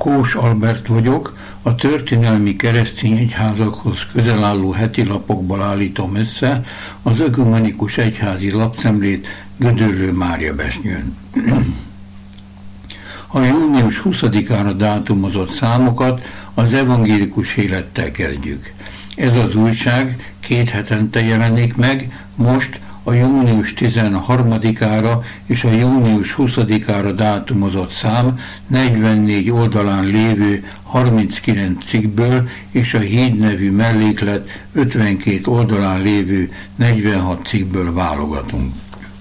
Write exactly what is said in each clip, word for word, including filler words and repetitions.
Kós Albert vagyok, a történelmi keresztény egyházakhoz közel álló heti lapokból állítom össze az ökumenikus egyházi lapszemlét Gödöllő Máriabesnyőn. A június huszadikára dátumozott számokat az evangélikus élettel kezdjük. Ez az újság két hetente jelenik meg, most a június tizenharmadikára és a június huszadikára dátumozott szám negyvennégy oldalán lévő harminckilenc cikkből és a Híd nevű melléklet ötvenkét oldalán lévő negyvenhat cikkből válogatunk.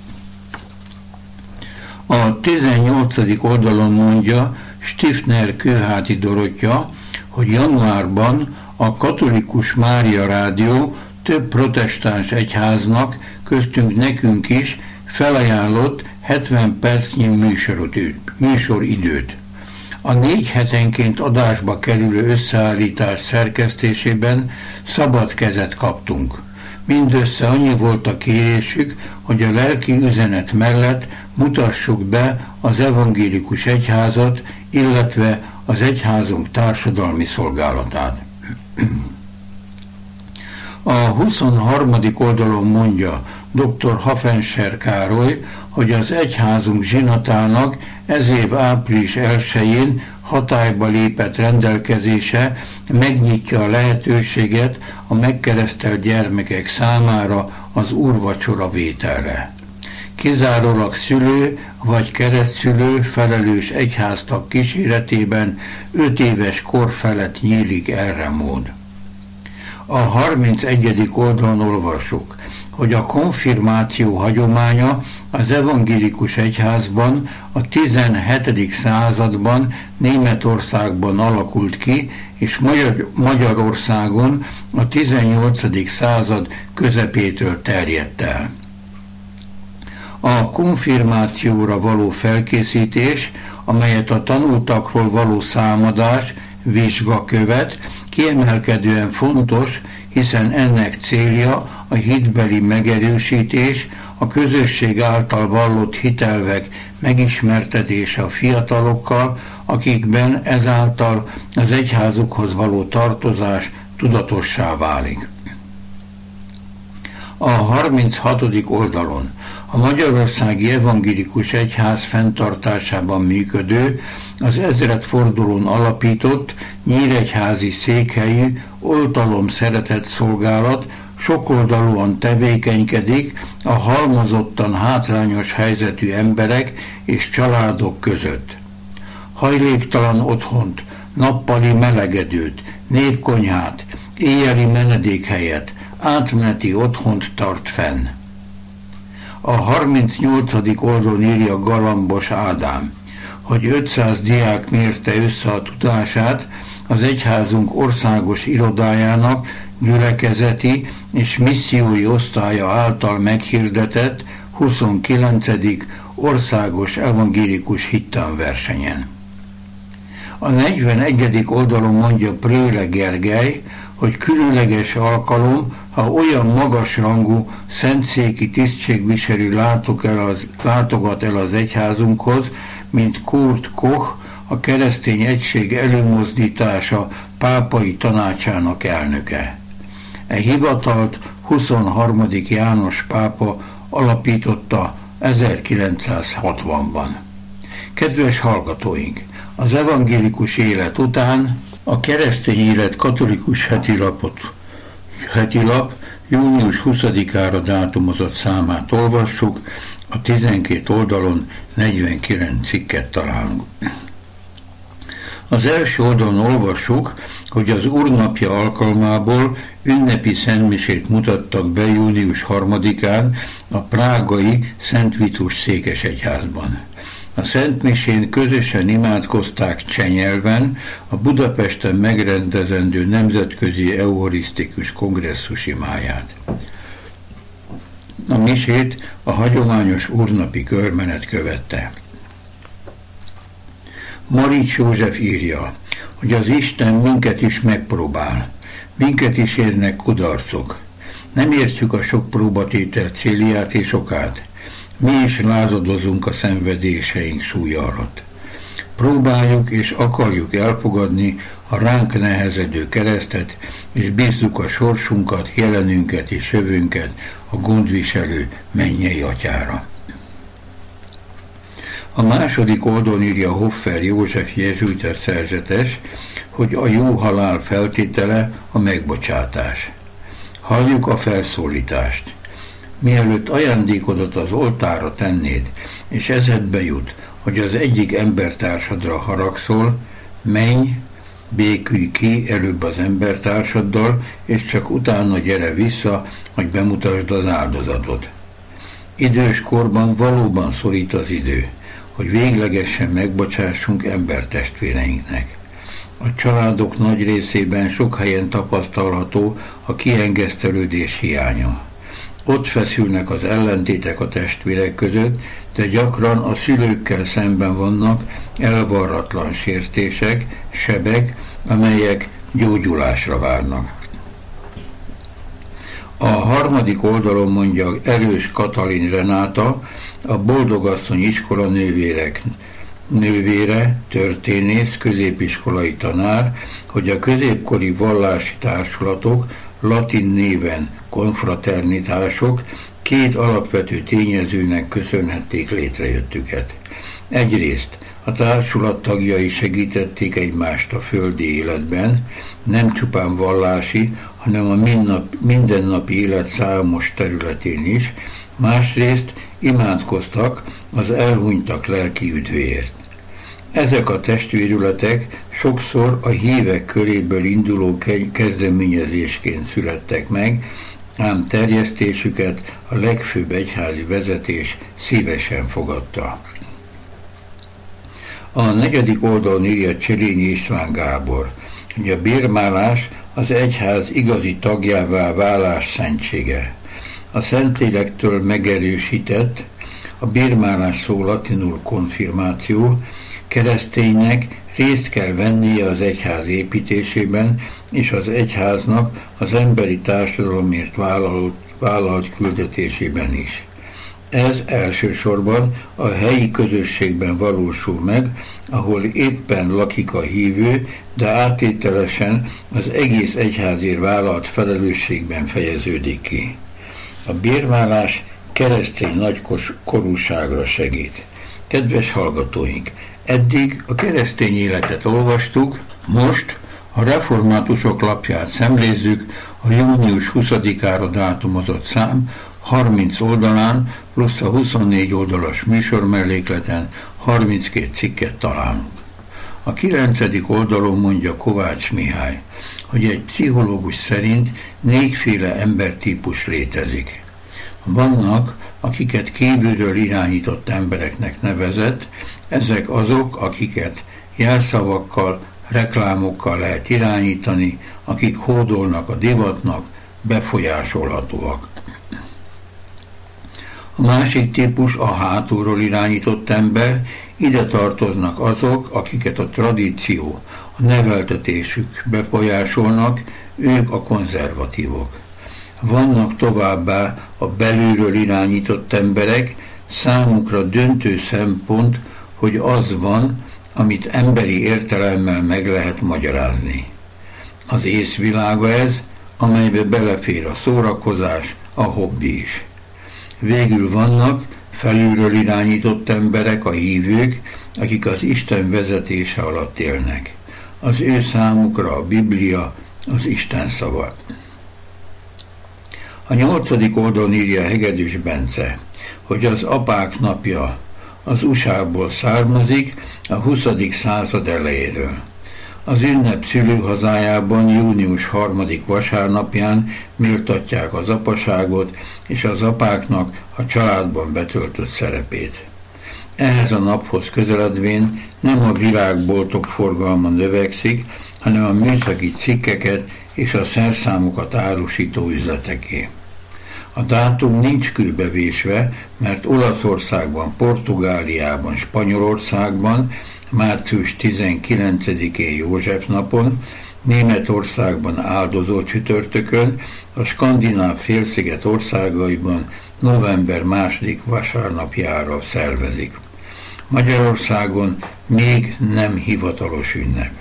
A tizennyolcadik oldalon mondja Stiftner Kőháti Dorottya, hogy januárban a Katolikus Mária Rádió több protestáns egyháznak, köztünk nekünk is felajánlott hetven percnyi műsoridőt. A négy hetenként adásba kerülő összeállítás szerkesztésében szabad kezet kaptunk. Mindössze annyi volt a kérésük, hogy a lelki üzenet mellett mutassuk be az evangélikus egyházat, illetve az egyházunk társadalmi szolgálatát. A huszonharmadik oldalon mondja dr. Hafenser Károly, hogy az egyházunk zsinatának ez év április elsején hatályba lépett rendelkezése megnyitja a lehetőséget a megkeresztelt gyermekek számára az úrvacsora vételre. Kizárólag szülő vagy keresztszülő felelős egyháztag kíséretében öt éves kor felett nyílik erre mód. A harmincegyedik oldalon olvassuk, hogy a konfirmáció hagyománya az evangélikus egyházban a tizenhetedik században Németországban alakult ki, és Magyar- Magyarországon a tizennyolcadik század közepétől terjedt el. A konfirmációra való felkészítés, amelyet a tanultakról való számadás, vizsga követ, kiemelkedően fontos, hiszen ennek célja a hitbeli megerősítés, a közösség által vallott hitelvek megismertetése a fiatalokkal, akikben ezáltal az egyházukhoz való tartozás tudatossá válik. A harminchatodik oldalon a Magyarországi Evangélikus Egyház fenntartásában működő, az ezredfordulón alapított nyíregyházi székhelyű oltalom szeretett szolgálat sokoldalúan tevékenykedik a halmozottan hátrányos helyzetű emberek és családok között. Hajléktalan otthont, nappali melegedőt, népkonyhát, éjjeli menedékhelyet, átmeneti otthont tart fenn. A harmincnyolcadik oldalon írja Galambos Ádám, hogy ötszáz diák mérte össze a tudását az egyházunk országos irodájának gyülekezeti és missziói osztálya által meghirdetett huszonkilencedik országos evangélikus hittanversenyen. A negyvenegyedik oldalon mondja Préle Gergely, hogy különleges alkalom, ha olyan magasrangú szentszéki tisztségviselő látogat el az egyházunkhoz, mint Kurt Koch, a Keresztény Egység Előmozdítása pápai tanácsának elnöke. E hivatalt huszonharmadik János pápa alapította ezerkilencszázhatvanban. Kedves hallgatóink! Az evangélikus élet után a Keresztény Élet katolikus hetilapot, hetilap június huszadikára dátumozott számát olvassuk, a tizenkét oldalon negyvenkilenc cikket találunk. Az első oldalon olvassuk, hogy az Úrnapja alkalmából ünnepi szentmisét mutattak be június harmadikán a prágai Szent Vitus székesegyházban. A szentmisén közösen imádkozták cseh nyelven a Budapesten megrendezendő nemzetközi eucharisztikus kongresszus imáját. A misét a hagyományos úrnapi körmenet követte. Marics József írja, hogy az Isten minket is megpróbál, minket is érnek kudarcok. Nem értjük a sok próbatétel célját és okát. Mi is lázadozunk a szenvedéseink súlya alatt. Próbáljuk és akarjuk elfogadni a ránk nehezedő keresztet, és bízzuk a sorsunkat, jelenünket és jövőnket a gondviselő mennyei atyára. A második oldalon írja Hoffer József jezsuita szerzetes, hogy a jó halál feltétele a megbocsátás. Halljuk a felszólítást. Mielőtt ajándékodat az oltárra tennéd, és eszedbe jut, hogy az egyik embertársadra haragszol, menj, békülj ki előbb az embertársaddal, és csak utána gyere vissza, hogy bemutasd az áldozatot. Idős korban valóban szorít az idő, hogy véglegesen megbocsássunk embertestvéreinknek. A családok nagy részében sok helyen tapasztalható a kiengesztelődés hiánya. Ott feszülnek az ellentétek a testvérek között, de gyakran a szülőkkel szemben vannak elvarratlan sértések, sebek, amelyek gyógyulásra várnak. A harmadik oldalon mondja Erős Katalin Renáta, a Boldogasszony iskola nővérek nővére, történész, középiskolai tanár, hogy a középkori vallási társulatok, latin néven konfraternitások két alapvető tényezőnek köszönhették létrejöttüket. Egyrészt a társulat tagjai segítették egymást a földi életben, nem csupán vallási, hanem a mindennapi élet számos területén is, másrészt imádkoztak az elhunytak lelki üdvéért. Ezek a testvérületek sokszor a hívek köréből induló kezdeményezésként születtek meg, ám terjesztésüket a legfőbb egyházi vezetés szívesen fogadta. A negyedik oldalon írja Cselényi István Gábor, hogy a bérmálás az egyház igazi tagjává válás szentsége. A Szentlélektől megerősített, a bérmálás szó latinul konfirmáció, kereszténynek részt kell vennie az egyház építésében, és az egyháznak az emberi társadalomért vállalt, vállalt küldetésében is. Ez elsősorban a helyi közösségben valósul meg, ahol éppen lakik a hívő, de áttételesen az egész egyházért vállalt felelősségben fejeződik ki. A bérvállás keresztény nagykorúságra segít. Kedves hallgatóink, eddig a keresztény életet olvastuk, most a reformátusok lapját szemlézzük, a június huszadikára dátumozott szám harminc oldalán plusz a huszonnégy oldalas műsormellékleten harminckét cikket találunk. A kilencedik oldalon mondja Kovács Mihály, hogy egy pszichológus szerint négyféle embertípus létezik. Vannak, akiket kívülről irányított embereknek nevezett, ezek azok, akiket jelszavakkal, reklámokkal lehet irányítani, akik hódolnak a divatnak, befolyásolhatóak. A másik típus a hátulról irányított ember, ide tartoznak azok, akiket a tradíció, a neveltetésük befolyásolnak, ők a konzervatívok. Vannak továbbá a belülről irányított emberek, számukra döntő szempont, hogy az van, amit emberi értelemmel meg lehet magyarázni. Az észvilága ez, amelybe belefér a szórakozás, a hobbi is. Végül vannak felülről irányított emberek, a hívők, akik az Isten vezetése alatt élnek. Az ő számukra a Biblia az Isten szava. A nyolcadik oldalon írja Hegedűs Bence, hogy az apák napja az u es á-ból származik a huszadik század elejéről. Az ünnep szülőhazájában június harmadik vasárnapján méltatják az apaságot és az apáknak a családban betöltött szerepét. Ehhez a naphoz közeledvén nem a virágboltok forgalma növekszik, hanem a műszaki cikkeket és a szerszámokat árusító üzleteké. A dátum nincs kőbevésve, mert Olaszországban, Portugáliában, Spanyolországban március tizenkilencedikén József napon, Németországban áldozó csütörtökön, a skandináv félsziget országaiban november második vasárnapjára szervezik. Magyarországon még nem hivatalos ünnep.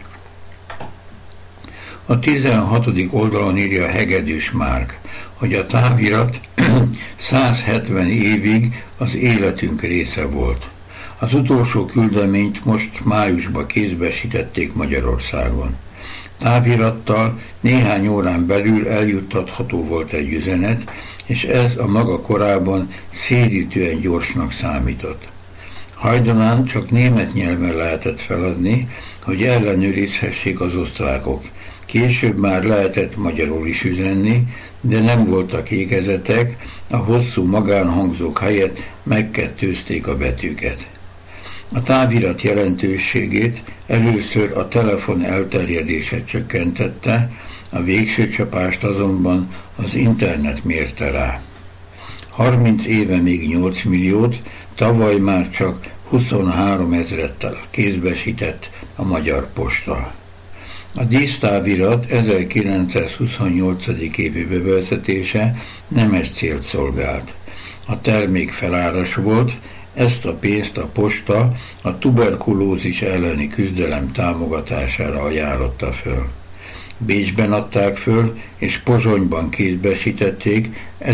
A tizenhatodik oldalon írja Hegedűs Márk, hogy a távirat száz hetven évig az életünk része volt. Az utolsó küldeményt most májusban kézbesítették Magyarországon. Távirattal néhány órán belül eljuttatható volt egy üzenet, és ez a maga korában szédítően gyorsnak számított. Hajdanán csak német nyelven lehetett feladni, hogy ellenőrizhessék az osztrákok. Később már lehetett magyarul is üzenni, de nem voltak ékezetek, a hosszú magánhangzók helyett megkettőzték a betűket. A távirat jelentőségét először a telefon elterjedése csökkentette, a végső csapást azonban az internet mérte rá. harminc éve még nyolc milliót, tavaly már csak huszonhárom ezrettel kézbesített a Magyar Posta. A dísztávirat ezerkilencszázhuszonnyolcadik évi bevezetése nemes célt szolgált. A termék feláras volt, ezt a pénzt a posta a tuberkulózis elleni küzdelem támogatására ajánlotta föl. Bécsben adták föl, és Pozsonyban kézbesítették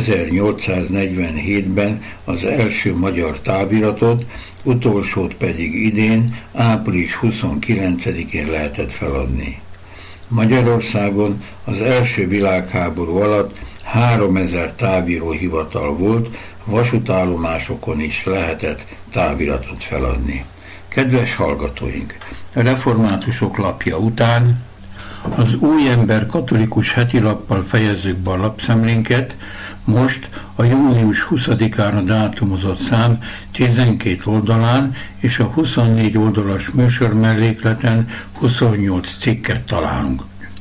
ezernyolcszáznegyvenhétben az első magyar táviratot, utolsót pedig idén, április huszonkilencedikén lehetett feladni. Magyarországon az első világháború alatt háromezer távíróhivatal volt, vasútállomásokon is lehetett táviratot feladni. Kedves hallgatóink! A reformátusok lapja után az Új Ember katolikus hetilappal fejezzük be a lapszemlénket, most a június huszadikára dátumozott szám tizenkét oldalán és a huszonnégy oldalas műsor mellékleten huszonnyolc cikket találunk.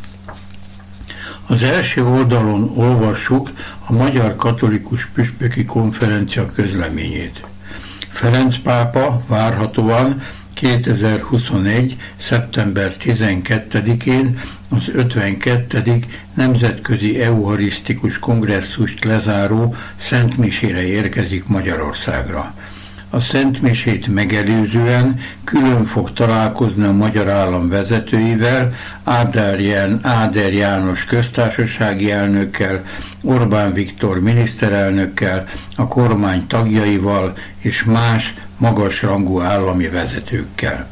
Az első oldalon olvassuk a Magyar Katolikus Püspöki Konferencia közleményét. Ferenc pápa várhatóan kétezer-huszonegy. szeptember tizenkettedikén az ötvenkettedik Nemzetközi Eucharisztikus Kongresszust lezáró szentmisére érkezik Magyarországra. A szentmisét megelőzően külön fog találkozni a magyar állam vezetőivel, Áder János köztársasági elnökkel, Orbán Viktor miniszterelnökkel, a kormány tagjaival és más magasrangú állami vezetőkkel.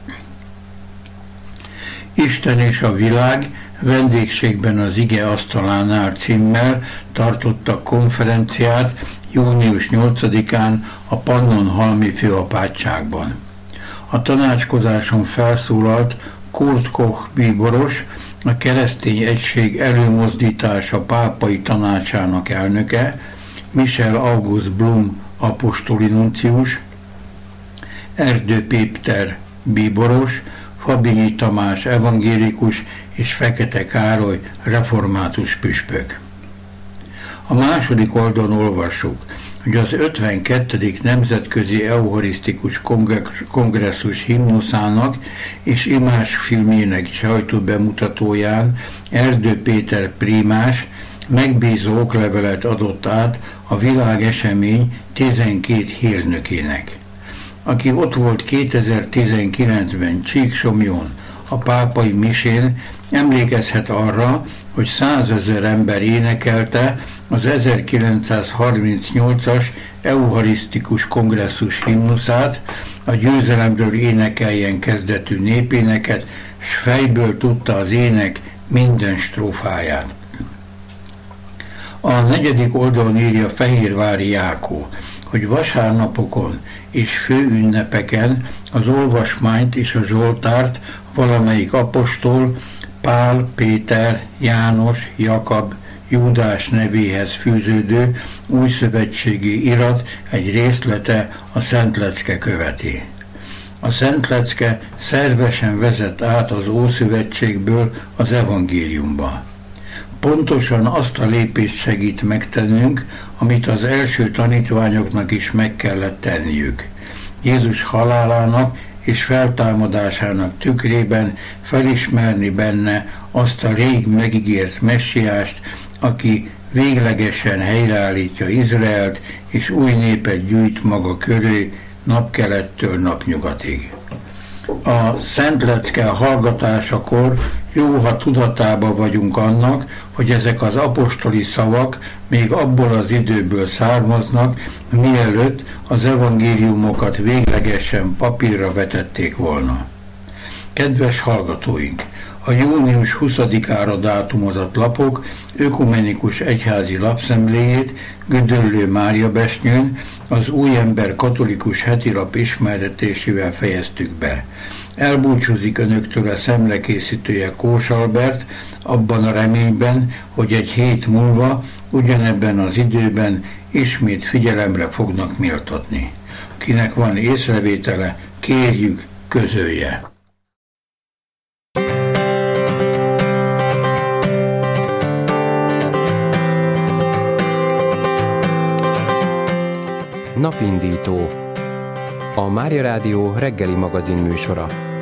Isten és a világ vendégségben az ige asztalánál címmel tartottak konferenciát június nyolcadikán a Pannonhalmi főapátságban. A tanácskozáson felszólalt Kurt Koch bíboros, a Keresztény Egység Előmozdítása pápai tanácsának elnöke, Michel August Blum apostoli nuncius, Erdő Péter bíboros, Fabinyi Tamás evangélikus és Fekete Károly református püspök. A második oldalon olvassuk, hogy az ötvenkettedik Nemzetközi Eucharisztikus Kongresszus himnuszának és imásfilmjének sajtóbemutatóján Erdő Péter prímás megbízó oklevelet adott át a világesemény tizenkét hírnökének. Aki ott volt kétezer-tizenkilencben Csíksomlyón a pápai misén, emlékezhet arra, hogy százezer ember énekelte az ezerkilencszázharmincnyolcas Eucharisztikus Kongresszus himnuszát, a győzelemről énekeljen kezdetű népéneket, s fejből tudta az ének minden strófáját. A negyedik oldalon írja Fehérvári Jákó, hogy vasárnapokon és főünnepeken az olvasmányt és a zsoltárt valamelyik apostol, Pál, Péter, János, Jakab, Júdás nevéhez fűződő újszövetségi irat egy részlete a Szentlecke követi. A Szentlecke szervesen vezet át az Ószövetségből az evangéliumba. Pontosan azt a lépést segít megtennünk, amit az első tanítványoknak is meg kellett tenniük. Jézus halálának és feltámadásának tükrében felismerni benne azt a rég megígért messiást, aki véglegesen helyreállítja Izraelt és új népet gyűjt maga köré, napkelettől napnyugatig. A Szent Lecke hallgatásakor jó, ha tudatában vagyunk annak, hogy ezek az apostoli szavak még abból az időből származnak, mielőtt az evangéliumokat véglegesen papírra vetették volna. Kedves hallgatóink! A június huszadikára dátumozott lapok ökumenikus egyházi lapszemléjét Gödöllő Mária Besnyőn az Újember katolikus hetilap ismertetésével fejeztük be. Elbúcsúzik önöktől a szemlekészítője Kós Albert, abban a reményben, hogy egy hét múlva, ugyanebben az időben ismét figyelemre fognak méltatni. Kinek van észrevétele, kérjük, közölje! Napindító. A Mária Rádió reggeli magazin műsora.